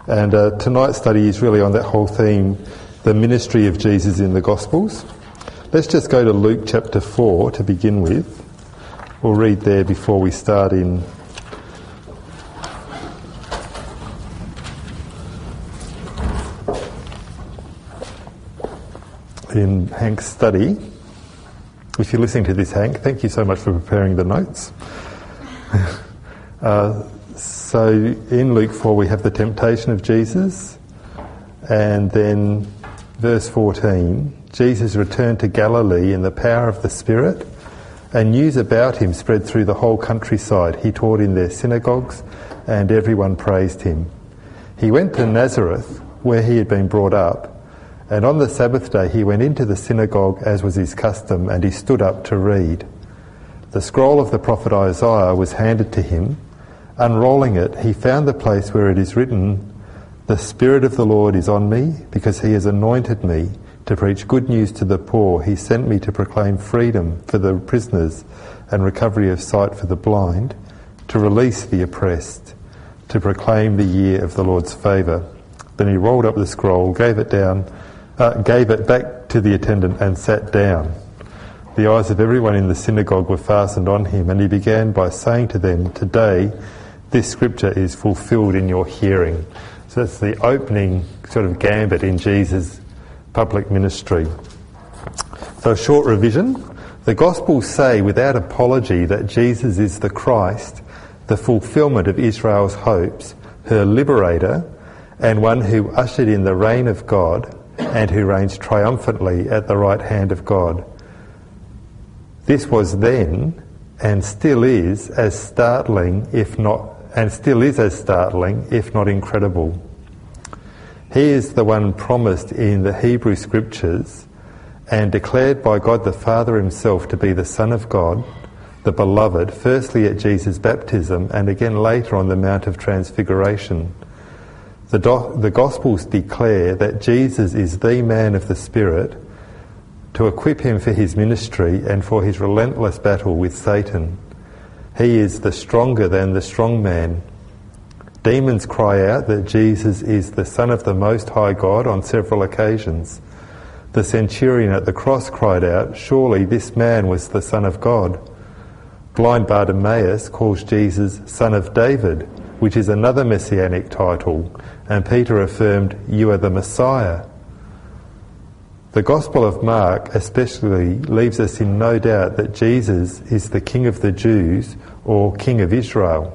And tonight's study is really on that whole theme, the ministry of Jesus in the Gospels. Let's just go to Luke chapter 4 to begin with. We'll read there before we start in Hank's study. If you're listening to this, Hank, thank you so much for preparing the notes. So in Luke 4 we have the temptation of Jesus, and then verse 14, Jesus returned to Galilee in the power of the Spirit, and news about him spread through the whole countryside. He taught in their synagogues, and everyone praised him. He went to Nazareth, where he had been brought up, and on the Sabbath day he went into the synagogue as was his custom, and he stood up to read. The scroll of the prophet Isaiah was handed to him. Unrolling it, he found the place where it is written, "The Spirit of the Lord is on me, because he has anointed me to preach good news to the poor. He sent me to proclaim freedom for the prisoners and recovery of sight for the blind, to release the oppressed, to proclaim the year of the Lord's favour." Then he rolled up the scroll, gave it back to the attendant and sat down. The eyes of everyone in the synagogue were fastened on him, and he began by saying to them, "Today this scripture is fulfilled in your hearing." So that's the opening sort of gambit in Jesus' public ministry. So a short revision. The Gospels say without apology that Jesus is the Christ, the fulfilment of Israel's hopes, her liberator, and one who ushered in the reign of God and who reigns triumphantly at the right hand of God. This was then, and still is as startling, if not incredible. He is the one promised in the Hebrew Scriptures and declared by God the Father himself to be the Son of God, the Beloved, firstly at Jesus' baptism and again later on the Mount of Transfiguration. The Gospels declare that Jesus is the man of the Spirit to equip him for his ministry and for his relentless battle with Satan. He is the stronger than the strong man. Demons cry out that Jesus is the Son of the Most High God on several occasions. The centurion at the cross cried out, "Surely this man was the Son of God." Blind Bartimaeus calls Jesus Son of David, which is another messianic title, and Peter affirmed, "You are the Messiah." The Gospel of Mark especially leaves us in no doubt that Jesus is the King of the Jews or King of Israel.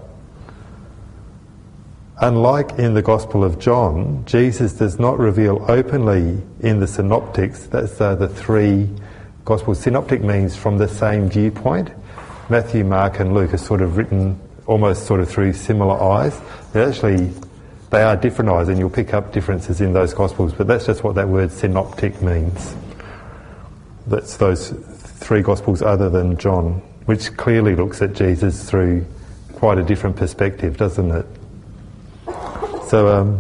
Unlike in the Gospel of John, Jesus does not reveal openly in the synoptics, that's the three Gospels. Synoptic means from the same viewpoint. Matthew, Mark and Luke are sort of written almost sort of through similar eyes. They are different eyes, and you'll pick up differences in those Gospels, but that's just what that word synoptic means. That's those three Gospels other than John, which clearly looks at Jesus through quite a different perspective, doesn't it? So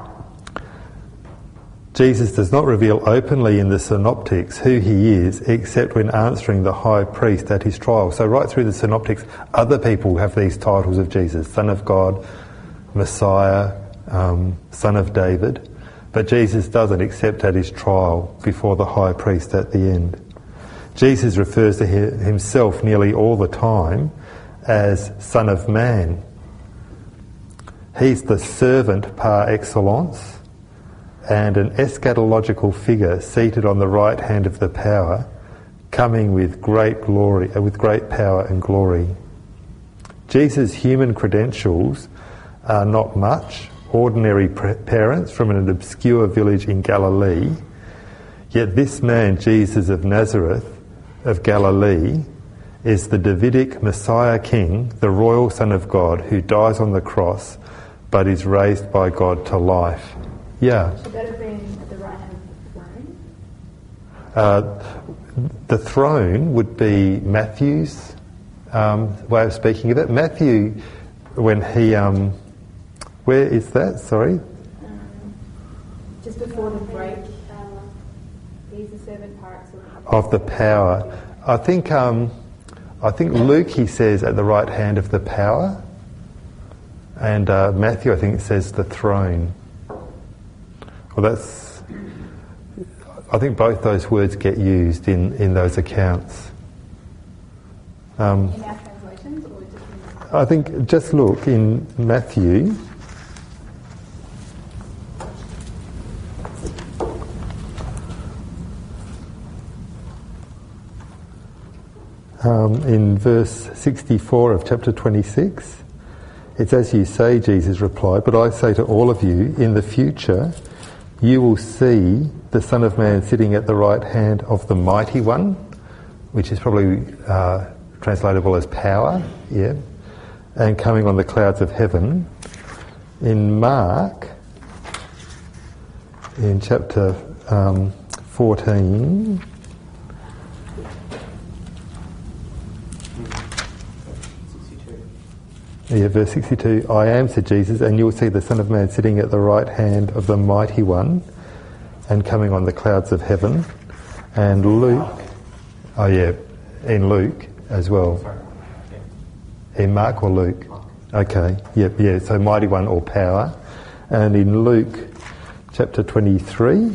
Jesus does not reveal openly in the synoptics who he is, except when answering the high priest at his trial. So right through the synoptics, other people have these titles of Jesus: Son of God, Messiah, Son of David, but Jesus doesn't, except at his trial before the high priest at the end. Jesus refers to himself nearly all the time as Son of Man. He's the servant par excellence and an eschatological figure seated on the right hand of the power, coming with great glory, with great power and glory. Jesus' human credentials are not much. Ordinary parents from an obscure village in Galilee, yet this man, Jesus of Nazareth, of Galilee, is the Davidic Messiah King, the royal Son of God, who dies on the cross, but is raised by God to life. Yeah? Should that have been at the right hand of the throne? The throne would be Matthew's way of speaking of it. Matthew, when he... where is that? Sorry? Just before the break, he's the servant par excellence. Of the power. I think Luke, he says, at the right hand of the power. And Matthew, I think, says the throne. Well, I think both those words get used in those accounts. In our translations, or just in... I think just look in Matthew. In verse 64 of chapter 26, it's as you say, Jesus replied, but I say to all of you, in the future you will see the Son of Man sitting at the right hand of the Mighty One, which is probably translatable as power, yeah, and coming on the clouds of heaven. In Mark, in chapter 14, yeah, verse 62, I am, said Jesus, and you will see the Son of Man sitting at the right hand of the Mighty One and coming on the clouds of heaven. And Luke, oh yeah, in Luke as well. In Mark or Luke? Okay, yep, yeah, so Mighty One or power. And in Luke chapter 22,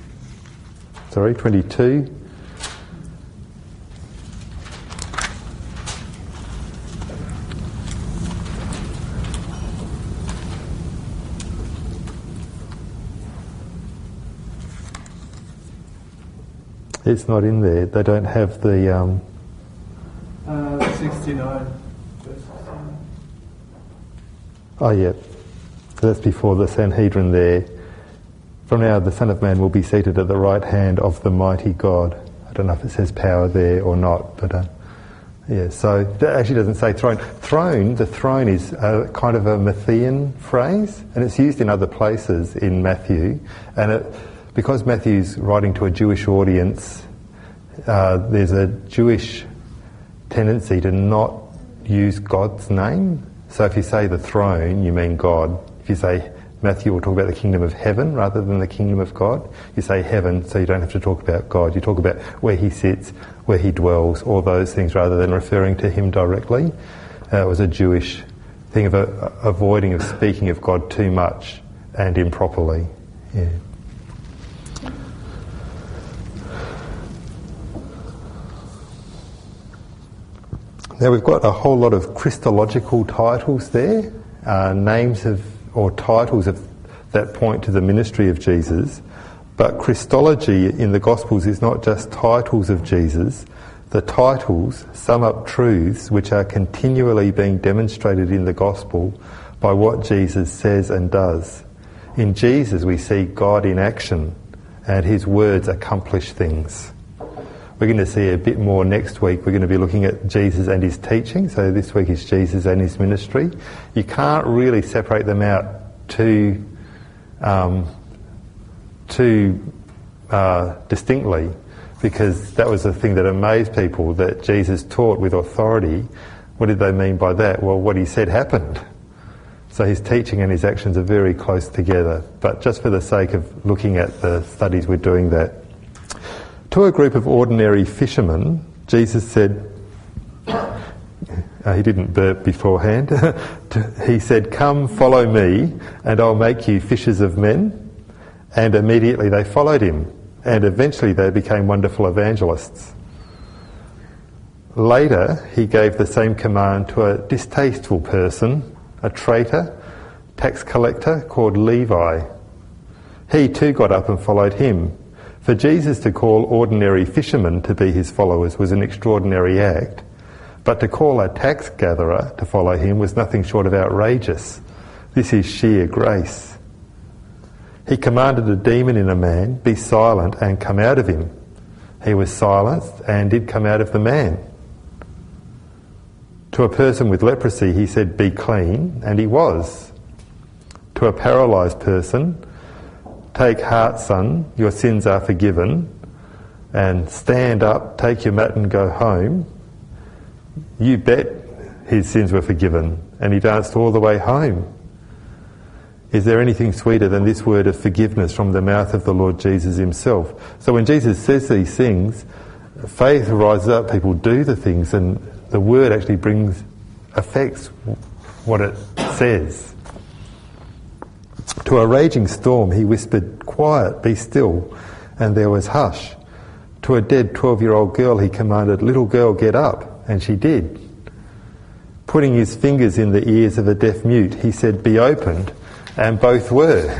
it's not in there. They don't have the... 69. Oh, yeah. That's before the Sanhedrin there. From now the Son of Man will be seated at the right hand of the mighty God. I don't know if it says power there or not, but yeah, so it actually doesn't say throne. The throne is kind of a Matthean phrase, and it's used in other places in Matthew. And because Matthew's writing to a Jewish audience, there's a Jewish tendency to not use God's name. So if you say the throne, you mean God. If you say Matthew will talk about the kingdom of heaven rather than the kingdom of God, you say heaven, so you don't have to talk about God. You talk about where he sits, where he dwells, all those things, rather than referring to him directly. It was a Jewish thing of avoiding of speaking of God too much and improperly. Yeah. Now we've got a whole lot of Christological titles there, names or titles that point to the ministry of Jesus. But Christology in the Gospels is not just titles of Jesus. The titles sum up truths which are continually being demonstrated in the Gospel by what Jesus says and does. In Jesus we see God in action, and his words accomplish things. We're going to see a bit more next week. We're going to be looking at Jesus and his teaching. So this week is Jesus and his ministry. You can't really separate them out too distinctly, because that was the thing that amazed people, that Jesus taught with authority. What did they mean by that? Well, what he said happened. So his teaching and his actions are very close together. But just for the sake of looking at the studies, we're doing that. To a group of ordinary fishermen, Jesus said, he didn't burp beforehand, he said, "Come, follow me, and I'll make you fishers of men." And immediately they followed him, and eventually they became wonderful evangelists. Later, he gave the same command to a distasteful person, a traitor, tax collector called Levi. He too got up and followed him. For Jesus to call ordinary fishermen to be his followers was an extraordinary act, but to call a tax gatherer to follow him was nothing short of outrageous. This is sheer grace. He commanded a demon in a man, "Be silent and come out of him." He was silenced and did come out of the man. To a person with leprosy he said, "Be clean," and he was. To a paralysed person, "Take heart, son, your sins are forgiven," and "Stand up, take your mat and go home." You bet his sins were forgiven, and he danced all the way home. Is there anything sweeter than this word of forgiveness from the mouth of the Lord Jesus himself? So when Jesus says these things, faith rises up, people do the things, and the word actually affects what it says. To a raging storm he whispered, "Quiet, be still," and there was hush. To a dead 12-year-old girl he commanded, "Little girl, get up," and she did. Putting his fingers in the ears of a deaf mute, he said, "Be opened," and both were.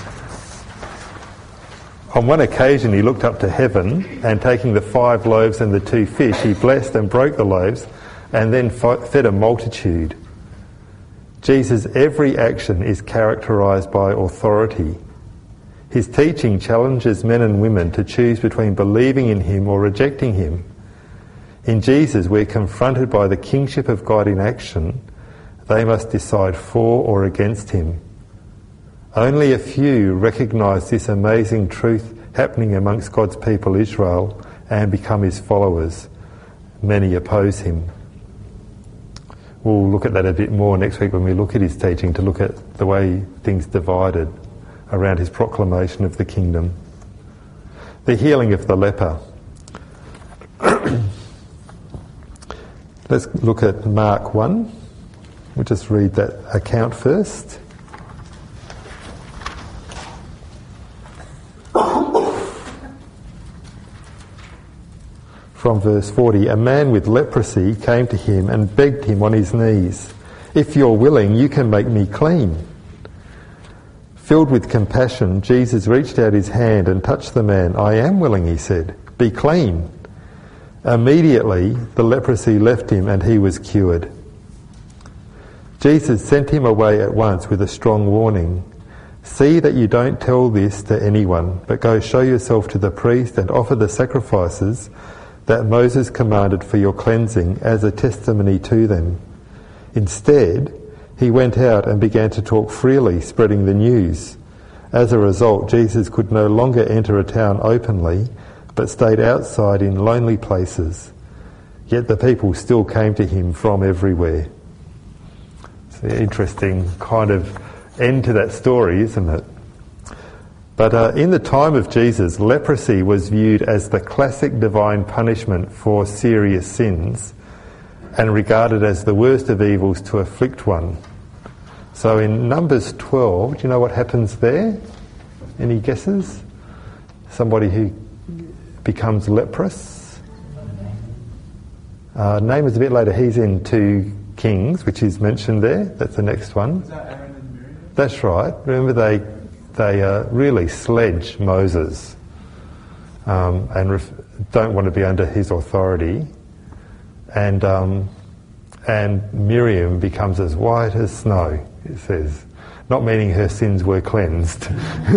On one occasion he looked up to heaven, and taking the 5 loaves and the 2 fish, he blessed and broke the loaves, and then fed a multitude. Jesus' every action is characterised by authority. His teaching challenges men and women to choose between believing in him or rejecting him. In Jesus, we're confronted by the kingship of God in action. They must decide for or against him. Only a few recognise this amazing truth happening amongst God's people Israel and become his followers. Many oppose him. We'll look at that a bit more next week when we look at his teaching, to look at the way things divided around his proclamation of the kingdom. The healing of the leper. Let's look at Mark 1. We'll just read that account first. From verse 40, a man with leprosy came to him and begged him on his knees, "If you're willing, you can make me clean." Filled with compassion, Jesus reached out his hand and touched the man. "I am willing," he said. "Be clean." Immediately, the leprosy left him and he was cured. Jesus sent him away at once with a strong warning. "See that you don't tell this to anyone, but go show yourself to the priest and offer the sacrifices that Moses commanded for your cleansing as a testimony to them." Instead, he went out and began to talk freely, spreading the news. As a result, Jesus could no longer enter a town openly, but stayed outside in lonely places. Yet the people still came to him from everywhere. It's an interesting kind of end to that story, isn't it? But in the time of Jesus, leprosy was viewed as the classic divine punishment for serious sins and regarded as the worst of evils to afflict one. So in Numbers 12, do you know what happens there? Any guesses? Somebody who becomes leprous? Name is a bit later. He's in 2 Kings, which is mentioned there. That's the next one. Is that Aaron and Miriam? That's right. Remember they really sledge Moses and don't want to be under his authority. And Miriam becomes as white as snow, it says. Not meaning her sins were cleansed,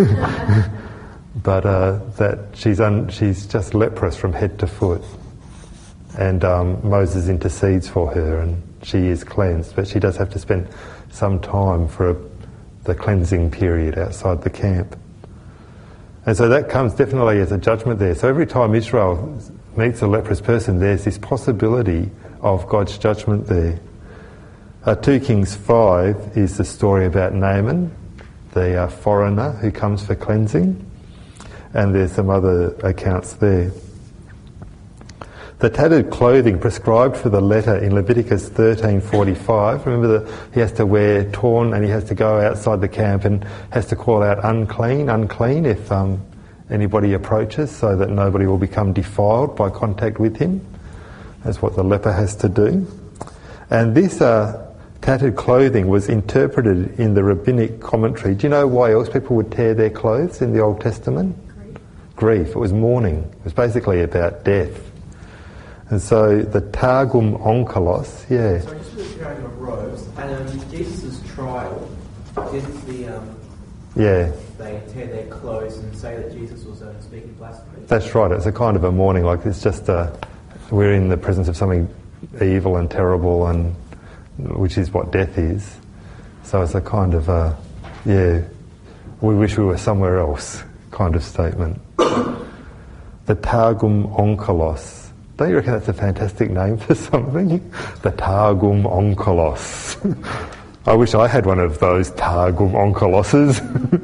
but that she's just leprous from head to foot. And Moses intercedes for her and she is cleansed, but she does have to spend some time for the cleansing period outside the camp. And so that comes definitely as a judgment there. So every time Israel meets a leprous person, there's this possibility of God's judgment there. 2 Kings 5 is the story about Naaman, the foreigner who comes for cleansing, and there's some other accounts there. The tattered clothing prescribed for the leper in Leviticus 13:45. Remember that he has to wear torn and he has to go outside the camp and has to call out unclean, unclean if anybody approaches, so that nobody will become defiled by contact with him. That's what the leper has to do. And this tattered clothing was interpreted in the rabbinic commentary. Do you know why else people would tear their clothes in the Old Testament? Grief. It was mourning. It was basically about death. And so the Targum Onkelos, yeah. So just with carrying of robes, and Jesus' trial, didn't they tear their clothes and say that Jesus was speaking blasphemy? That's right. It's a kind of a mourning, like it's just we're in the presence of something evil and terrible, and which is what death is. So it's a kind of we wish we were somewhere else kind of statement. The Targum Onkelos. Don't you reckon that's a fantastic name for something? The Targum Onkelos. I wish I had one of those Targum Onkeloses.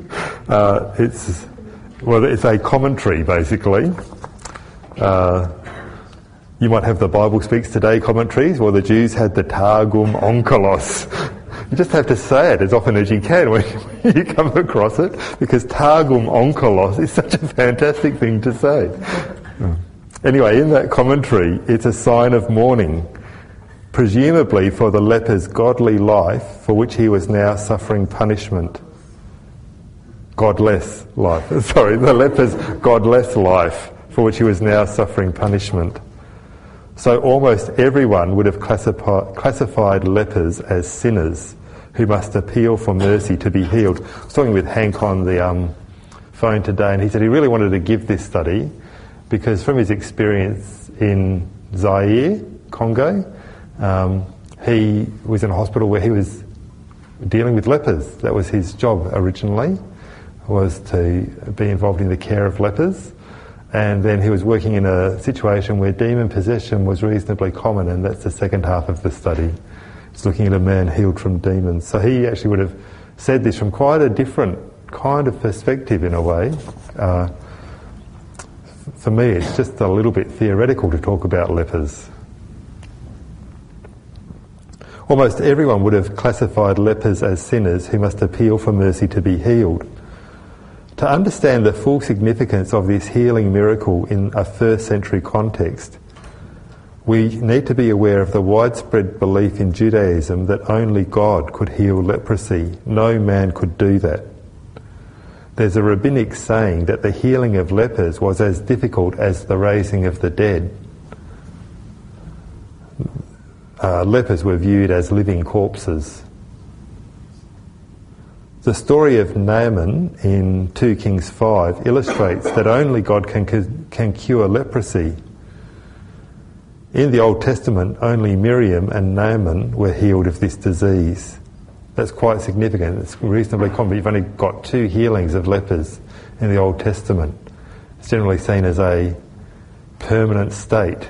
It's a commentary, basically. You might have the Bible Speaks Today commentaries. Well, the Jews had the Targum Onkelos. You just have to say it as often as you can when you come across it, because Targum onkelos is such a fantastic thing to say. Anyway, in that commentary, it's a sign of mourning, presumably for the leper's godly life for which he was now suffering punishment. Godless life. Sorry, the leper's godless life for which he was now suffering punishment. So almost everyone would have classified lepers as sinners who must appeal for mercy to be healed. I was talking with Hank on the phone today, and he said he really wanted to give this study because from his experience in Zaire, Congo, he was in a hospital where he was dealing with lepers. That was his job originally, was to be involved in the care of lepers. And then he was working in a situation where demon possession was reasonably common, and that's the second half of the study. It's looking at a man healed from demons. So he actually would have said this from quite a different kind of perspective in a way. For me, it's just a little bit theoretical to talk about lepers. Almost everyone would have classified lepers as sinners who must appeal for mercy to be healed. To understand the full significance of this healing miracle in a first century context, we need to be aware of the widespread belief in Judaism that only God could heal leprosy. No man could do that. There's a rabbinic saying that the healing of lepers was as difficult as the raising of the dead. Lepers were viewed as living corpses. The story of Naaman in 2 Kings 5 illustrates that only God can cure leprosy. In the Old Testament, only Miriam and Naaman were healed of this disease. That's quite significant. It's reasonably common. You've only got 2 healings of lepers in the Old Testament. It's generally seen as a permanent state.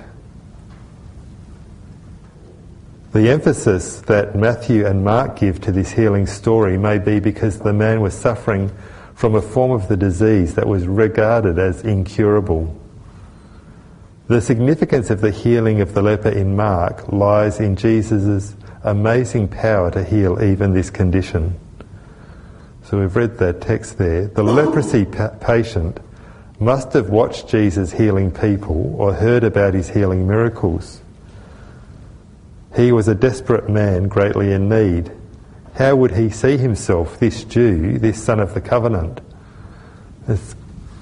The emphasis that Matthew and Mark give to this healing story may be because the man was suffering from a form of the disease that was regarded as incurable. The significance of the healing of the leper in Mark lies in Jesus' amazing power to heal even this condition. So we've read that text there. The leprosy patient must have watched Jesus healing people or heard about his healing miracles. He was a desperate man, greatly in need. How would he see himself, this Jew, this son of the covenant? It's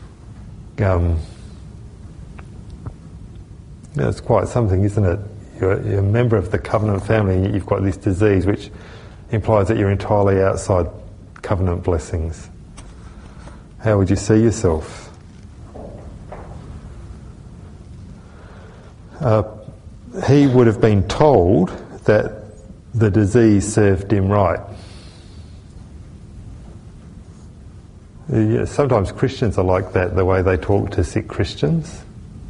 quite something, isn't it? You're a member of the covenant family and you've got this disease which implies that you're entirely outside covenant blessings. How would you see yourself? He would have been told that the disease served him right. Sometimes Christians are like that, the way they talk to sick Christians.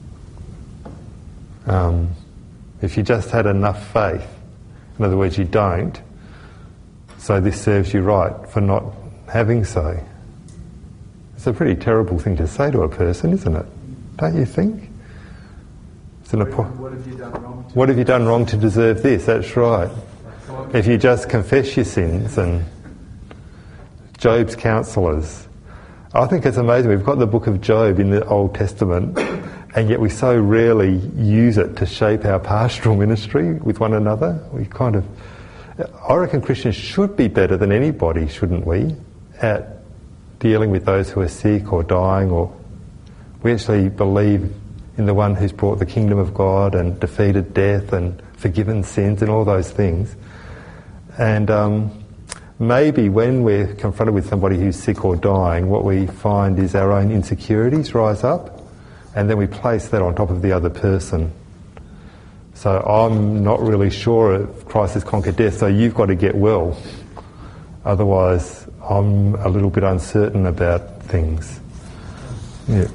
If you just had enough faith, in other words, you don't, so this serves you right for not having so. It's a pretty terrible thing to say to a person, isn't it? Don't you think? What have you done wrong? What have you done wrong to deserve this? That's right. If you just confess your sins, and Job's counsellors. I think it's amazing. We've got the book of Job in the Old Testament, and yet we so rarely use it to shape our pastoral ministry with one another. I reckon Christians should be better than anybody, shouldn't we, at dealing with those who are sick or dying, or we actually believe in the one who's brought the kingdom of God and defeated death and forgiven sins and all those things. And maybe when we're confronted with somebody who's sick or dying, what we find is our own insecurities rise up, and then we place that on top of the other person. So I'm not really sure if Christ has conquered death, so you've got to get well. Otherwise, I'm a little bit uncertain about things. Yeah.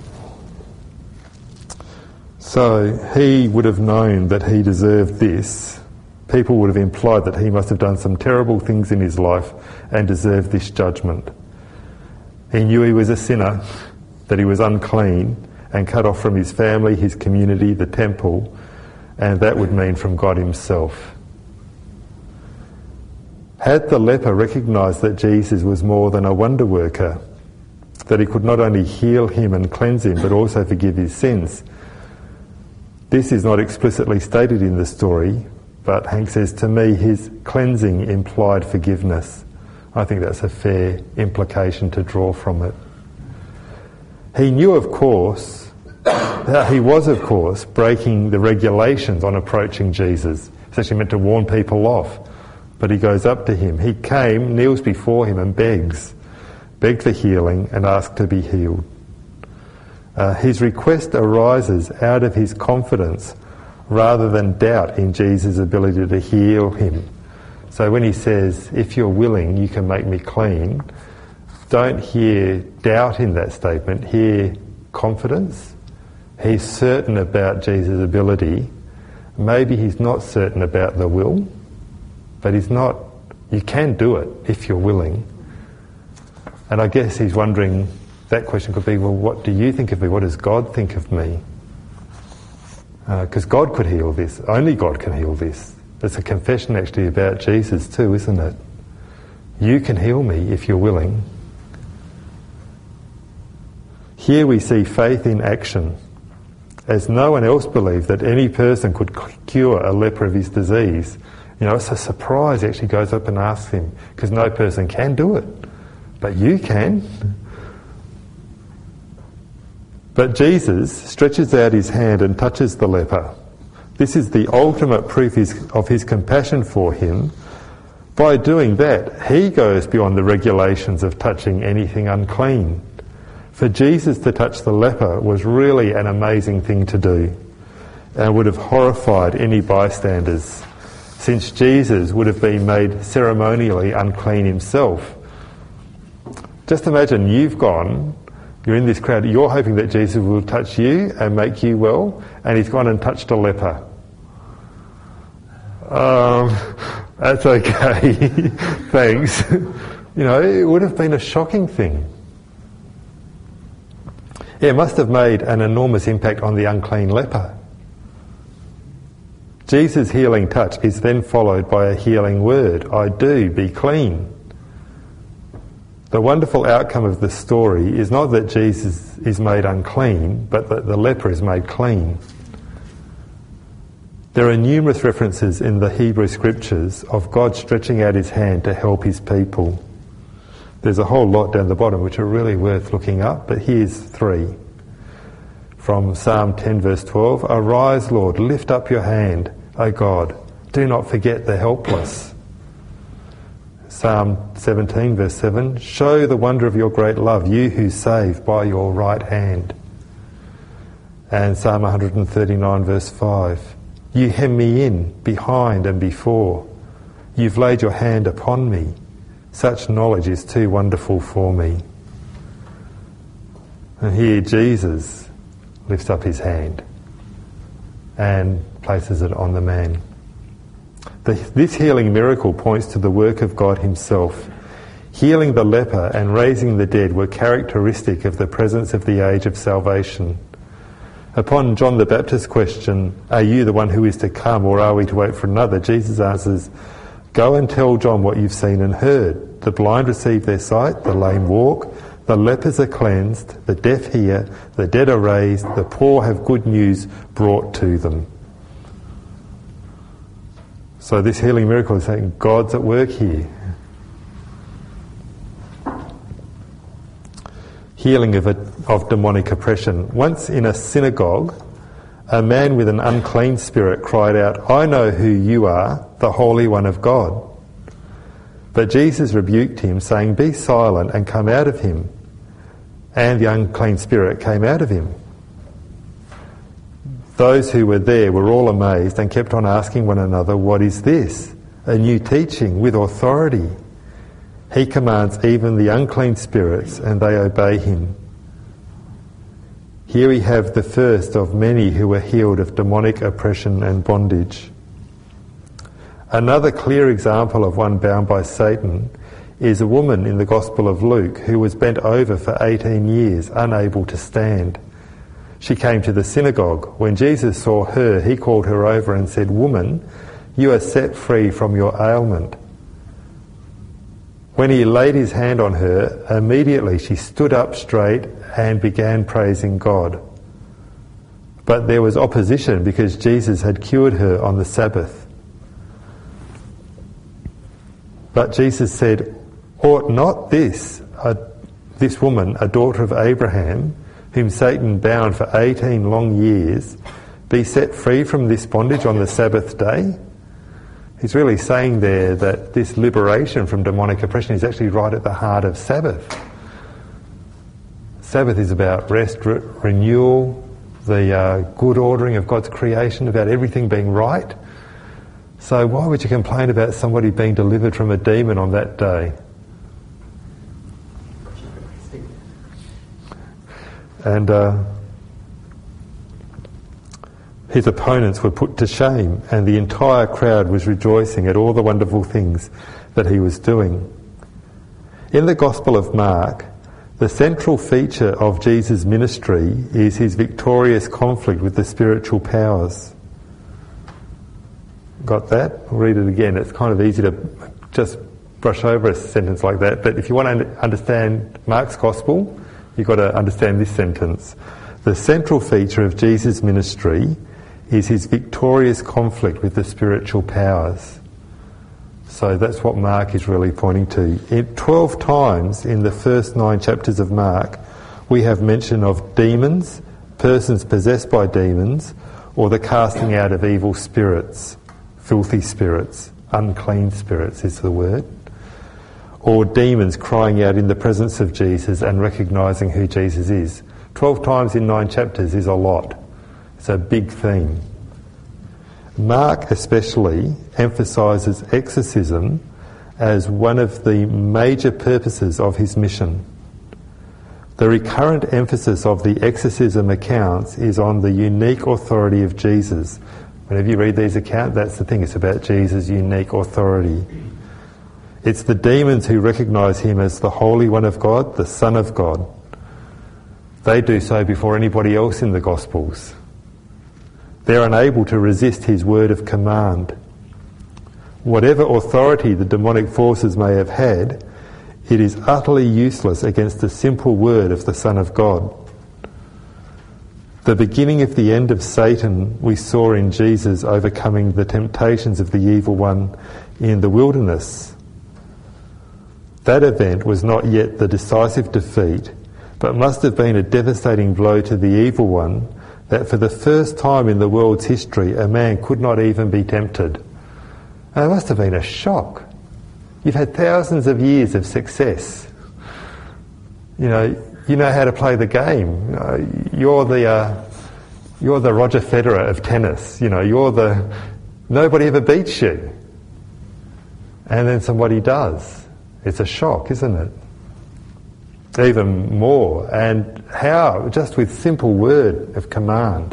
So he would have known that he deserved this. People would have implied that he must have done some terrible things in his life and deserved this judgment. He knew he was a sinner, that he was unclean and cut off from his family, his community, the temple, and that would mean from God himself. Had the leper recognised that Jesus was more than a wonder worker, that he could not only heal him and cleanse him, but also forgive his sins? This is not explicitly stated in the story, but Hank says, to me, his cleansing implied forgiveness. I think that's a fair implication to draw from it. He knew, of course, that he was, of course, breaking the regulations on approaching Jesus. It's actually meant to warn people off. But he goes up to him. He came, kneels before him and begged for healing and asked to be healed. His request arises out of his confidence rather than doubt in Jesus' ability to heal him. So when he says, if you're willing, you can make me clean, don't hear doubt in that statement, hear confidence. He's certain about Jesus' ability. Maybe he's not certain about the will, but he's not, you can do it if you're willing. And I guess he's wondering, that question could be, well, what do you think of me? What does God think of me? Because God could heal this. Only God can heal this. It's a confession actually about Jesus too, isn't it? You can heal me if you're willing. Here we see faith in action. As no one else believed that any person could cure a leper of his disease, it's a surprise he actually goes up and asks him, because no person can do it. But you can. But Jesus stretches out his hand and touches the leper. This is the ultimate proof of his compassion for him. By doing that, he goes beyond the regulations of touching anything unclean. For Jesus to touch the leper was really an amazing thing to do, and would have horrified any bystanders, since Jesus would have been made ceremonially unclean himself. Just imagine you're in this crowd, you're hoping that Jesus will touch you and make you well, and he's gone and touched a leper. That's okay, thanks. It would have been a shocking thing. It must have made an enormous impact on the unclean leper. Jesus' healing touch is then followed by a healing word, I do, be clean. The wonderful outcome of the story is not that Jesus is made unclean, but that the leper is made clean. There are numerous references in the Hebrew scriptures of God stretching out his hand to help his people. There's a whole lot down the bottom which are really worth looking up, but here's 3. From Psalm 10 verse 12, Arise, Lord, lift up your hand, O God, do not forget the helpless. Psalm 17 verse 7, Show the wonder of your great love, you who save by your right hand. And Psalm 139 verse 5, You hem me in, behind and before. You've laid your hand upon me. Such knowledge is too wonderful for me. And here Jesus lifts up his hand and places it on the man. This healing miracle points to the work of God himself. Healing the leper and raising the dead were characteristic of the presence of the age of salvation. Upon John the Baptist's question, Are you the one who is to come, or are we to wait for another? Jesus answers, Go and tell John what you've seen and heard. The blind receive their sight, the lame walk, the lepers are cleansed, the deaf hear, the dead are raised, the poor have good news brought to them. So this healing miracle is saying God's at work here. Healing of demonic oppression. Once in a synagogue, a man with an unclean spirit cried out, I know who you are, the Holy One of God. But Jesus rebuked him, saying, Be silent and come out of him. And the unclean spirit came out of him. Those who were there were all amazed and kept on asking one another, What is this? A new teaching with authority. He commands even the unclean spirits, and they obey him. Here we have the first of many who were healed of demonic oppression and bondage. Another clear example of one bound by Satan is a woman in the Gospel of Luke who was bent over for 18 years, unable to stand. She came to the synagogue. When Jesus saw her, he called her over and said, Woman, you are set free from your ailment. When he laid his hand on her, immediately she stood up straight and began praising God. But there was opposition because Jesus had cured her on the Sabbath. But Jesus said, "Ought not this woman, a daughter of Abraham, whom Satan bound for 18 long years, be set free from this bondage on the Sabbath day?" He's really saying there that this liberation from demonic oppression is actually right at the heart of Sabbath. Sabbath is about rest, renewal, the good ordering of God's creation, about everything being right. So why would you complain about somebody being delivered from a demon on that day? And his opponents were put to shame, and the entire crowd was rejoicing at all the wonderful things that he was doing. In the Gospel of Mark, the central feature of Jesus' ministry is his victorious conflict with the spiritual powers. Got that? I'll read it again. It's kind of easy to just brush over a sentence like that, but if you want to understand Mark's Gospel, you've got to understand this sentence. The central feature of Jesus' ministry is his victorious conflict with the spiritual powers. So that's what Mark is really pointing to. 12 times in the first 9 chapters of Mark, we have mention of demons, persons possessed by demons, or the casting out of evil spirits, filthy spirits, unclean spirits is the word, or demons crying out in the presence of Jesus and recognising who Jesus is. 12 times in 9 chapters is a lot. It's a big theme. Mark especially emphasises exorcism as one of the major purposes of his mission. The recurrent emphasis of the exorcism accounts is on the unique authority of Jesus. Whenever you read these accounts, that's the thing, it's about Jesus' unique authority. It's the demons who recognise him as the Holy One of God, the Son of God. They do so before anybody else in the Gospels. They're unable to resist his word of command. Whatever authority the demonic forces may have had, it is utterly useless against the simple word of the Son of God. The beginning of the end of Satan we saw in Jesus overcoming the temptations of the evil one in the wilderness. That event was not yet the decisive defeat, but must have been a devastating blow to the evil one, that for the first time in the world's history a man could not even be tempted. And it must have been a shock. You've had thousands of years of success. You know how to play the game. You're the Roger Federer of tennis. Nobody ever beats you. And then somebody does. It's a shock, isn't it? Even more. And how? Just with simple word of command.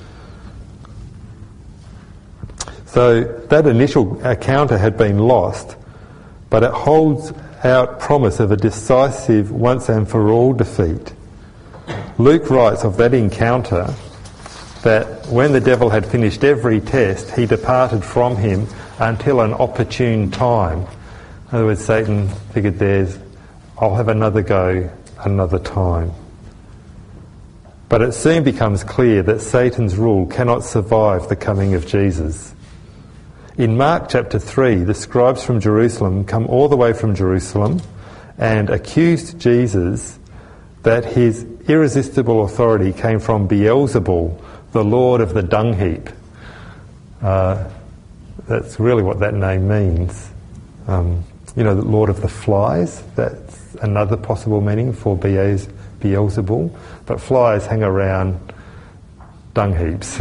So that initial encounter had been lost, but it holds out promise of a decisive once and for all defeat. Luke writes of that encounter that when the devil had finished every test, he departed from him until an opportune time. In other words, Satan figured I'll have another go another time. But it soon becomes clear that Satan's rule cannot survive the coming of Jesus. In Mark chapter 3, the scribes from Jerusalem come all the way from Jerusalem and accused Jesus that his irresistible authority came from Beelzebul, the lord of the dung heap. That's really what that name means. The lord of the flies, that's another possible meaning for Beelzebul. But flies hang around dung heaps.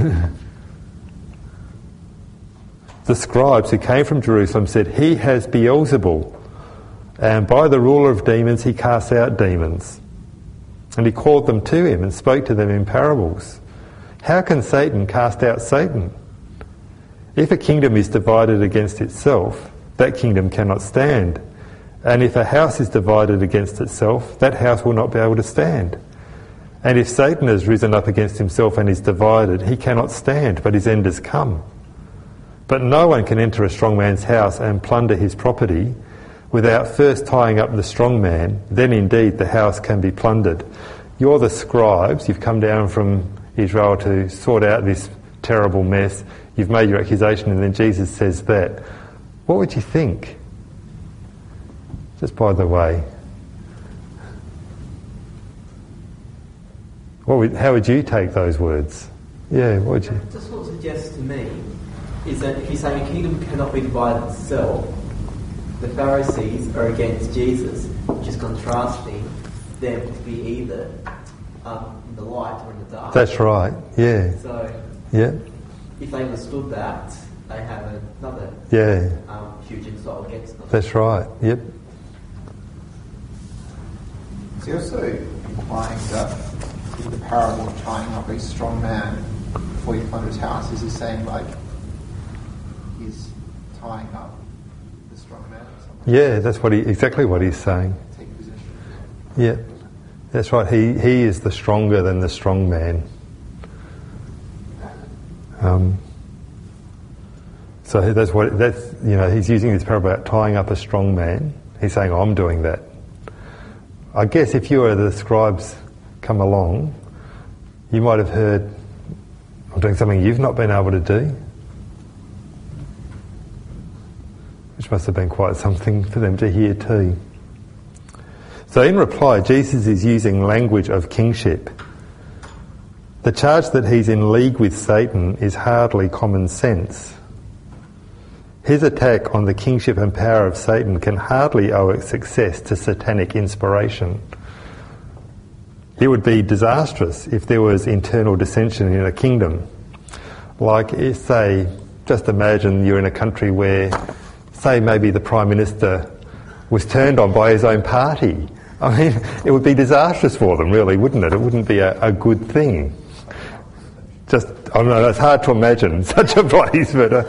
The scribes who came from Jerusalem said, "He has Beelzebul, and by the ruler of demons he casts out demons." And he called them to him and spoke to them in parables. How can Satan cast out Satan? If a kingdom is divided against itself, that kingdom cannot stand. And if a house is divided against itself, that house will not be able to stand. And if Satan has risen up against himself and is divided, he cannot stand, but his end has come. But no one can enter a strong man's house and plunder his property Without first tying up the strong man, then indeed the house can be plundered. You're the scribes, you've come down from Israel to sort out this terrible mess, you've made your accusation, and then Jesus says that. What would you think? Just by the way. How would you take those words? Yeah, what would you... Just what suggests to me is that if you're saying a kingdom cannot be divided itself, the Pharisees are against Jesus, which is contrasting them to be either in the light or in the dark. That's right, yeah. So, yeah. If they understood that, they have another huge insult against them. That's right, yep. Is he also implying that in the parable of tying up a strong man before you plunder his house, is he saying like he's tying up the strong man or something? Yeah, that's exactly what he's saying. Take position. Yeah, that's right. He is the stronger than the strong man. So he's using this parable about tying up a strong man. He's saying, I'm doing that. I guess if you were the scribes come along, you might have heard, I'm doing something you've not been able to do. Which must have been quite something for them to hear too. So in reply, Jesus is using language of kingship. The charge that he's in league with Satan is hardly common sense. His attack on the kingship and power of Satan can hardly owe its success to satanic inspiration. It would be disastrous if there was internal dissension in a kingdom. Like, just imagine you're in a country where, say, maybe the Prime Minister was turned on by his own party. I mean, it would be disastrous for them, really, wouldn't it? It wouldn't be a good thing. I know it's hard to imagine such a place, but...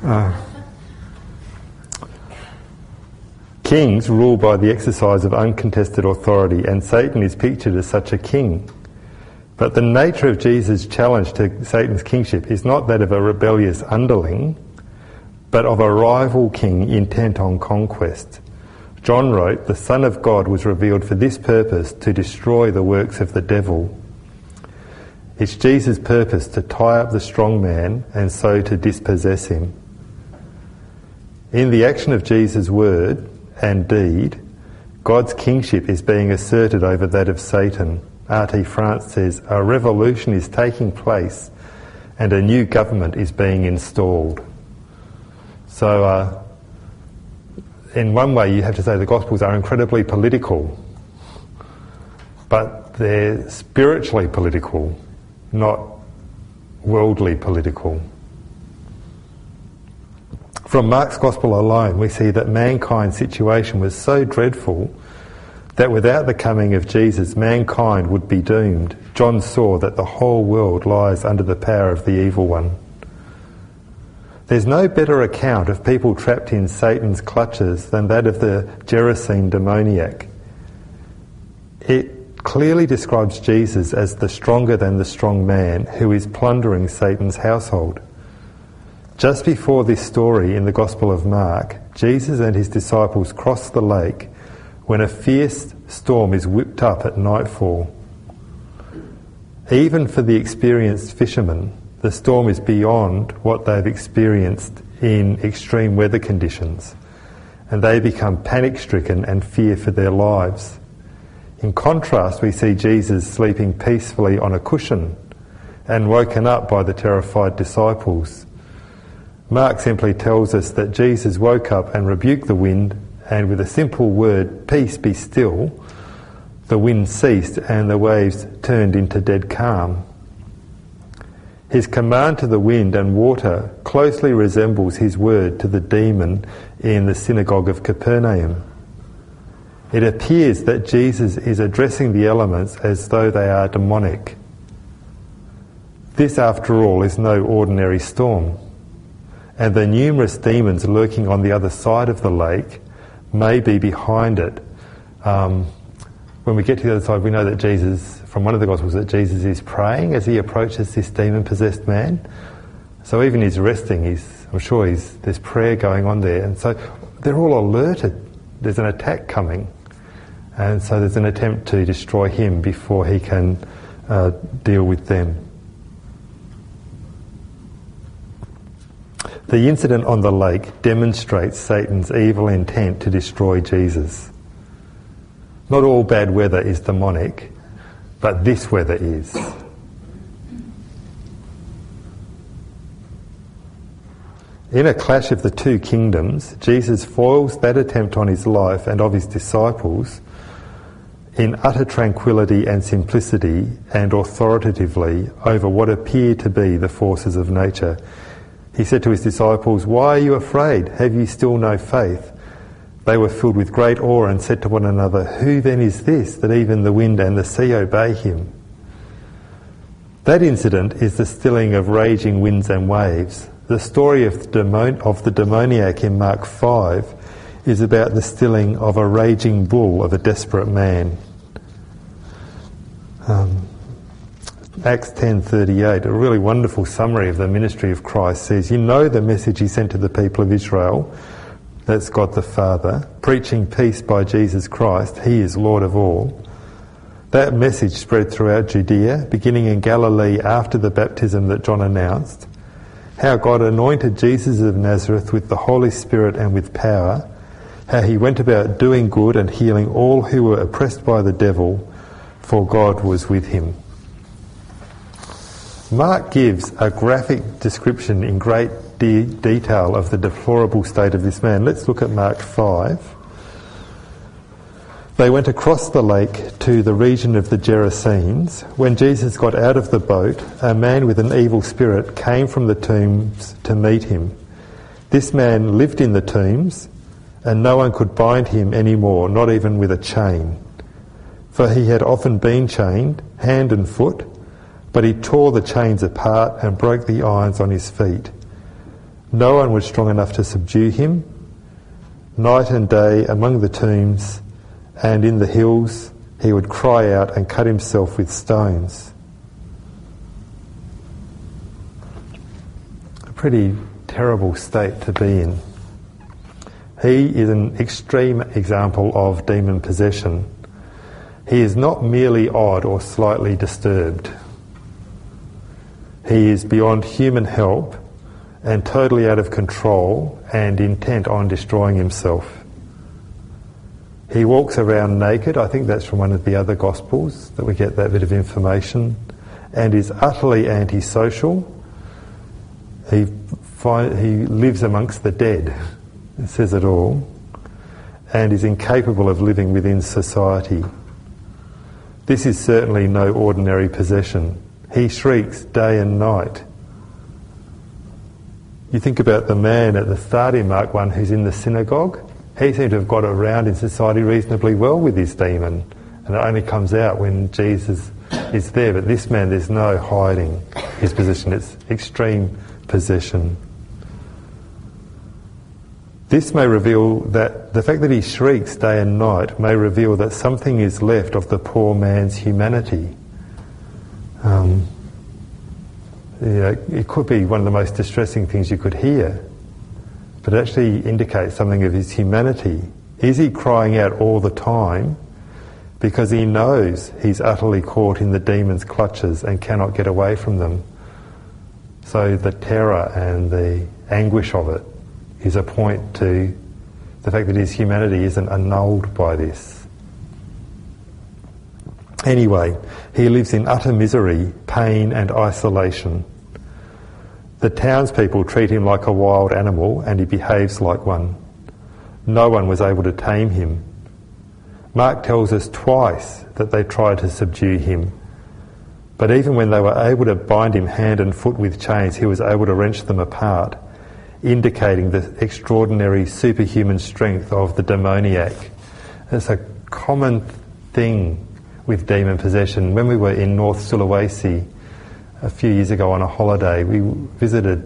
Kings rule by the exercise of uncontested authority, and Satan is pictured as such a king. But the nature of Jesus' challenge to Satan's kingship is not that of a rebellious underling, but of a rival king intent on conquest. John wrote, "The Son of God was revealed for this purpose, to destroy the works of the devil." It's Jesus' purpose to tie up the strong man and so to dispossess him. In the action of Jesus' word and deed, God's kingship is being asserted over that of Satan. R.T. France says, a revolution is taking place and a new government is being installed. So, in one way you have to say the Gospels are incredibly political, but they're spiritually political, not worldly political. From Mark's Gospel alone, we see that mankind's situation was so dreadful that without the coming of Jesus, mankind would be doomed. John saw that the whole world lies under the power of the evil one. There's no better account of people trapped in Satan's clutches than that of the Gerasene demoniac. It clearly describes Jesus as the stronger than the strong man who is plundering Satan's household. Just before this story in the Gospel of Mark, Jesus and his disciples cross the lake when a fierce storm is whipped up at nightfall. Even for the experienced fishermen, the storm is beyond what they've experienced in extreme weather conditions, and they become panic-stricken and fear for their lives. In contrast, we see Jesus sleeping peacefully on a cushion and woken up by the terrified disciples. Mark simply tells us that Jesus woke up and rebuked the wind, and with a simple word, "Peace, be still," the wind ceased and the waves turned into dead calm. His command to the wind and water closely resembles his word to the demon in the synagogue of Capernaum. It appears that Jesus is addressing the elements as though they are demonic. This, after all, is no ordinary storm, and the numerous demons lurking on the other side of the lake may be behind it. When we get to the other side, we know that Jesus, from one of the Gospels, that Jesus is praying as he approaches this demon-possessed man. So even he's resting, I'm sure there's prayer going on there. And so they're all alerted. there's an attack coming. And so there's an attempt to destroy him before he can deal with them. The incident on the lake demonstrates Satan's evil intent to destroy Jesus. Not all bad weather is demonic, but this weather is. In a clash of the two kingdoms, Jesus foils that attempt on his life and of his disciples in utter tranquility and simplicity and authoritatively over what appear to be the forces of nature. He said to his disciples, "Why are you afraid? Have you still no faith?" They were filled with great awe and said to one another, "Who then is this that even the wind and the sea obey him?" That incident is the stilling of raging winds and waves. The story of the demoniac in Mark 5 is about the stilling of a raging bull of a desperate man. Acts 10:38, a really wonderful summary of the ministry of Christ, says, "You know the message he sent to the people of Israel, that's God the Father, preaching peace by Jesus Christ, he is Lord of all. That message spread throughout Judea, beginning in Galilee after the baptism that John announced, how God anointed Jesus of Nazareth with the Holy Spirit and with power, how he went about doing good and healing all who were oppressed by the devil, for God was with him." Mark gives a graphic description in great detail of the deplorable state of this man. Let's look at Mark 5. They went across the lake to the region of the Gerasenes. When Jesus got out of the boat, a man with an evil spirit came from the tombs to meet him. This man lived in the tombs, and no one could bind him any more, not even with a chain. For he had often been chained, hand and foot, but he tore the chains apart and broke the irons on his feet. No one was strong enough to subdue him. Night and day among the tombs and in the hills he would cry out and cut himself with stones. A pretty terrible state to be in. He is an extreme example of demon possession. He is not merely odd or slightly disturbed. He is beyond human help and totally out of control and intent on destroying himself. He walks around naked, I think that's from one of the other Gospels that we get that bit of information, and is utterly antisocial. He lives amongst the dead, it says it all, and is incapable of living within society. This is certainly no ordinary possession. He shrieks day and night. You think about the man at the start in Mark 1 who's in the synagogue. He seemed to have got around in society reasonably well with his demon, and it only comes out when Jesus is there. But this man, there's no hiding his position. It's extreme possession. This may reveal that the fact that he shrieks day and night may reveal that something is left of the poor man's humanity. It could be one of the most distressing things you could hear, but it actually indicates something of his humanity. Is he crying out all the time because he knows he's utterly caught in the demon's clutches and cannot get away from them? So the terror and the anguish of it is a point to the fact that his humanity isn't annulled by this. Anyway, he lives in utter misery, pain and isolation. The townspeople treat him like a wild animal and he behaves like one. No one was able to tame him. Mark tells us twice that they tried to subdue him. But even when they were able to bind him hand and foot with chains, he was able to wrench them apart, indicating the extraordinary superhuman strength of the demoniac. It's a common thing with demon possession. When we were in North Sulawesi a few years ago on a holiday, we visited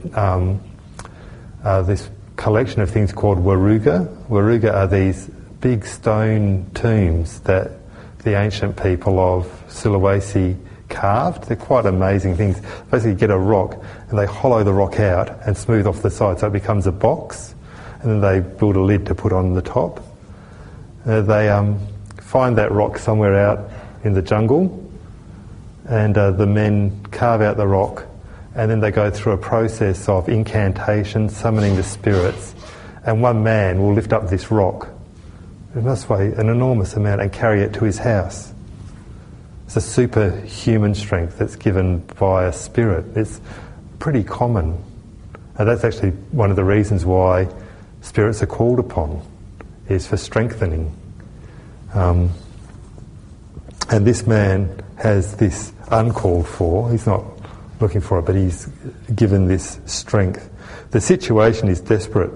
this collection of things called waruga. Waruga are these big stone tombs that the ancient people of Sulawesi carved. They're quite amazing things. Basically you get a rock and they hollow the rock out and smooth off the side so it becomes a box, and then they build a lid to put on the top. They find that rock somewhere out in the jungle, and the men carve out the rock, and then they go through a process of incantation, summoning the spirits, and one man will lift up this rock. It must weigh an enormous amount, and carry it to his house. It's a superhuman strength that's given by a spirit. It's pretty common. And that's actually one of the reasons why spirits are called upon, is for strengthening. And this man has this uncalled for. He's not looking for it, but he's given this strength. The situation is desperate.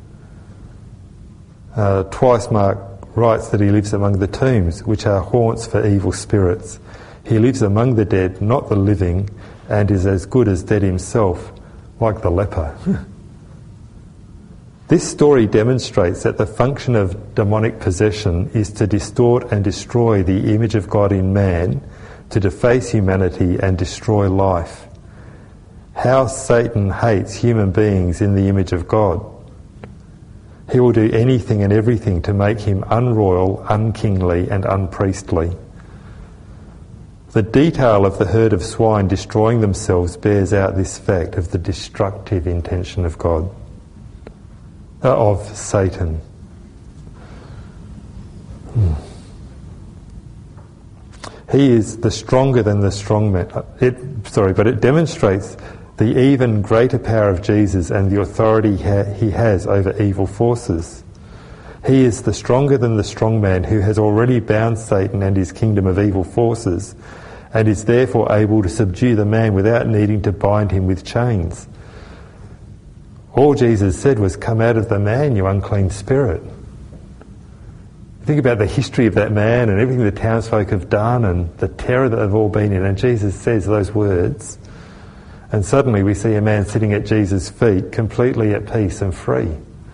Twice Mark writes that he lives among the tombs, which are haunts for evil spirits. He lives among the dead, not the living, and is as good as dead himself, like the leper. This story demonstrates that the function of demonic possession is to distort and destroy the image of God in man, to deface humanity and destroy life. How Satan hates human beings in the image of God. He will do anything and everything to make him unroyal, unkingly and unpriestly. The detail of the herd of swine destroying themselves bears out this fact of the destructive intention of God, of Satan. He is the stronger than the strong man. But it demonstrates the even greater power of Jesus and the authority he has over evil forces. He is the stronger than the strong man who has already bound Satan and his kingdom of evil forces, and is therefore able to subdue the man without needing to bind him with chains. All Jesus said was, "Come out of the man, you unclean spirit." Think about the history of that man and everything the townsfolk have done and the terror that they've all been in, and Jesus says those words, and suddenly we see a man sitting at Jesus' feet, completely at peace and free.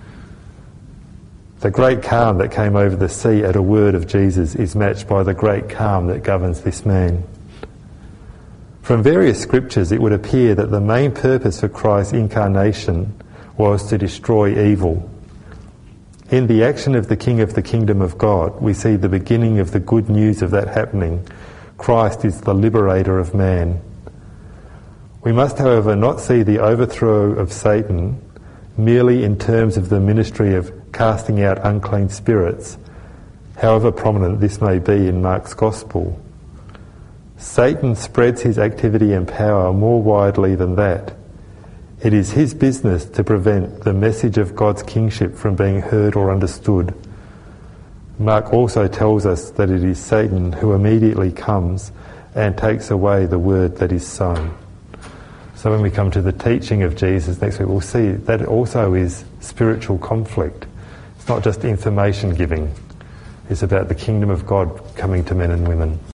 The great calm that came over the sea at a word of Jesus is matched by the great calm that governs this man. From various scriptures it would appear that the main purpose for Christ's incarnation was to destroy evil. In the action of the King of the Kingdom of God, we see the beginning of the good news of that happening. Christ is the liberator of man. We must, however, not see the overthrow of Satan merely in terms of the ministry of casting out unclean spirits, however prominent this may be in Mark's Gospel. Satan spreads his activity and power more widely than that. It is his business to prevent the message of God's kingship from being heard or understood. Mark also tells us that it is Satan who immediately comes and takes away the word that is sown. So when we come to the teaching of Jesus next week, we'll see that also is spiritual conflict. It's not just information giving. It's about the kingdom of God coming to men and women.